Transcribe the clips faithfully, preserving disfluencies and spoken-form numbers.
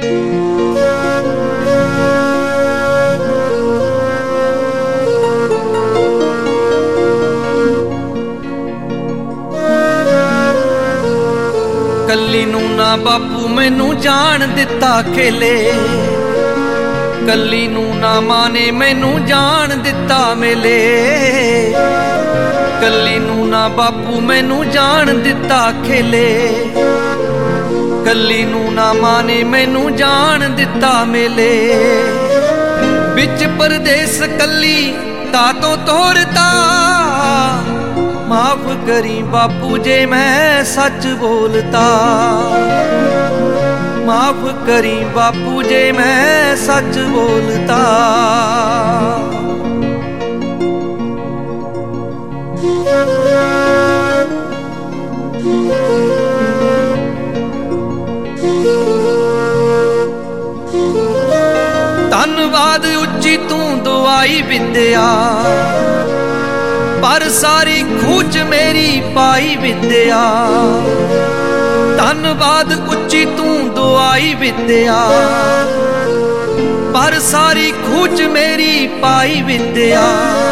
ਕੱਲੀ ਨੂੰ ਨਾ ਬਾਪੂ ਮੈਨੂੰ ਜਾਣ ਦਿੱਤਾ ਖੇਲੇ, ਕੱਲੀ ਨੂੰ ਨਾ ਮਾਂ ਨੇ ਮੈਨੂੰ ਜਾਣ ਦਿੱਤਾ ਮੇਲੇ, ਕੱਲੀ ਨੂੰ ਨਾ ਬਾਪੂ ਮੈਨੂੰ ਜਾਣ ਦਿੱਤਾ ਖੇਲੇ, ਕੱਲੀ ਨੂੰ ਨਾ ਮਾਂ ਨੇ ਮੈਨੂੰ ਜਾਣ ਦਿੱਤਾ ਮੇਲੇ। ਵਿੱਚ ਪਰਦੇਸ ਕੱਲੀ ਕਾਤੋਂ ਤੋਰਤਾ, माफ करी बापू जे मैं सच बोलता, माफ करी बापू जे मैं सच बोलता। धन्नवाद उच्ची तू दुआई विद्या, पर सारी खूच मेरी पाई विद्या। धन्नवाद उच्ची तू दुआई विद्या, पर सारी खूच मेरी पाई विद्या।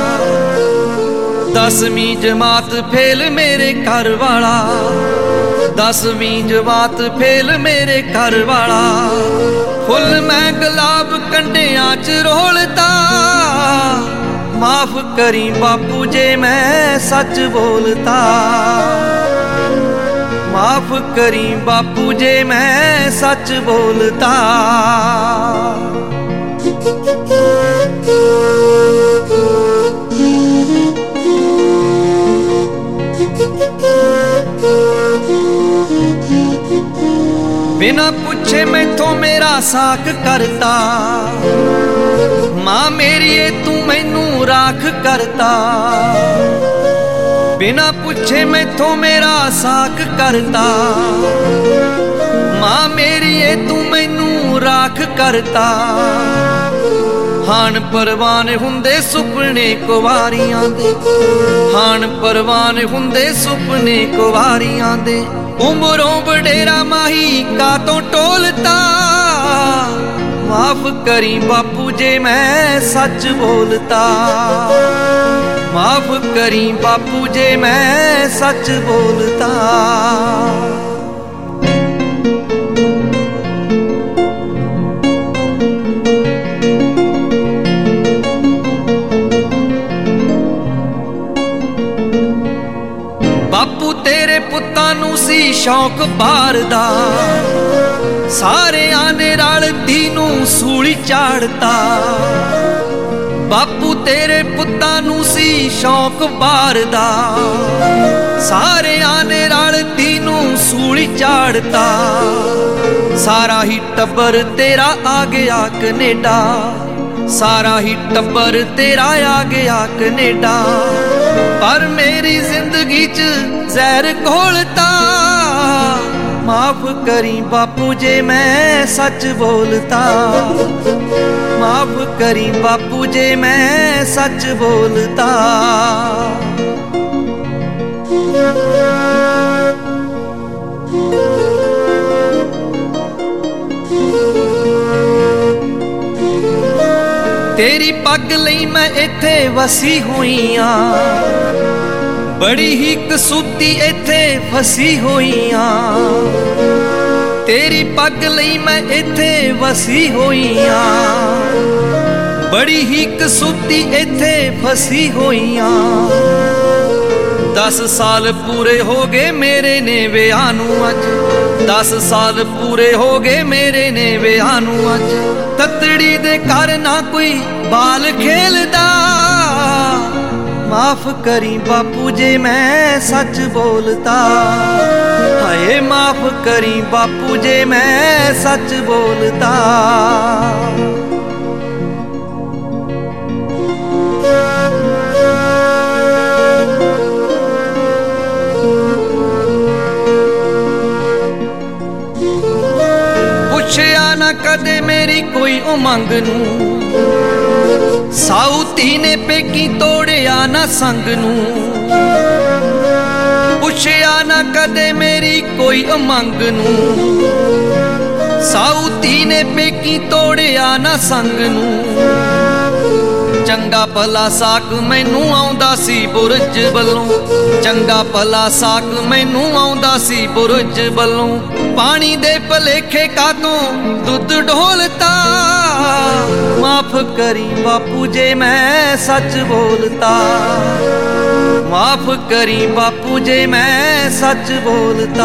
दसवीं जमात फेल मेरे घर वाला, दसवीं जमात फेल मेरे घर वाला। फुल मैं गुलाब कंडियां च रोलता, माफ करी बापू जे मैं सच बोलता, माफ करी बापू जे मैं सच बोलता। बिना पूछे मैथों मेरा साक करता, मां मेरी तू मैनू राख करता। बिना पूछे मैथों मेरा साक करता, मां मेरी तू मैनू राख करता। हान परवान हुंदे सुपने कुवारियां दे, हान परवान हुंदे सुपने कुवारियां दे। उमरों बडेरा माही कातों टोलता, माफ करी बापू जे मैं सच बोलता, माफ करी बापू जे मैं सच बोलता। बापू तेरे पुत्तां नूं सी शौक बार दा, सारे आने रल तीनू सूली चाड़ता। बापू तेरे पुत्तां नूं सी शौक बार दा, सारे आने रल तीनू सूली चाड़ता। सारा ही टब्बर तेरा आ गया कनेडा, सारा ही टब्बर तेरा आ गया कनेडा। पर मेरी जिंदगी च जहर घोलता, माफ करी बापू जे मैं सच बोलता, माफ करी बापू जे मैं सच बोलता। तेरी पग लई मैं इत्थे वसी हुई हाँ, बड़ी ही कसूती इत्थे फसी हुई हाँ। तेरी पग लई मैं इत्थे वसी हुई हाँ, बड़ी ही कसूती इत्थे फसी हुई हाँ। दस साल पूरे हो गए मेरे ने विआह नूं अज, दस साल पूरे हो गए मेरे ने विआह नूं अज। ततड़ी दे घर ना कोई बाल खेलदा, माफ करी बापू जे मैं सच बोलता। हाय माफ करी बापू जे मैं सच बोलता। पुछया ना कदे मेरी कोई उमंग नूं, साउती ने पेकी तोड़िया ना संग नूं। पुछया ना कदे मेरी कोई उमंग नूं, साउती ਨੇ ਪੇਕੀ ਤੋੜਿਆ ਨਾ ਸੰਗ ਨੂੰ। ਚੰਗਾ ਭਲਾ ਸਾਕ ਮੈਨੂੰ ਆਉਂਦਾ ਸੀ ਬੁਰਜ ਵੱਲੋਂ, ਚੰਗਾ ਭਲਾ ਸਾਕ ਮੈਨੂੰ ਆਉਂਦਾ ਸੀ ਬੁਰਜ ਵੱਲੋਂ। ਪਾਣੀ ਦੇ ਭਲੇਖੇ ਕਾਤੋਂ ਦੁੱਧ ਢੋਲਤਾ, ਮਾਫ ਕਰੀ ਬਾਪੂ ਜੇ ਮੈਂ ਸੱਚ ਬੋਲਤਾ। ਮਾਫ ਕਰੀ ਬਾਪੂ ਜੇ ਮੈਂ ਸੱਚ ਬੋਲਤਾ।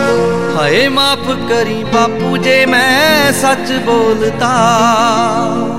ਹਾਏ ਮਾਫ ਕਰੀ ਬਾਪੂ ਜੇ ਮੈਂ ਸੱਚ ਬੋਲਤਾ।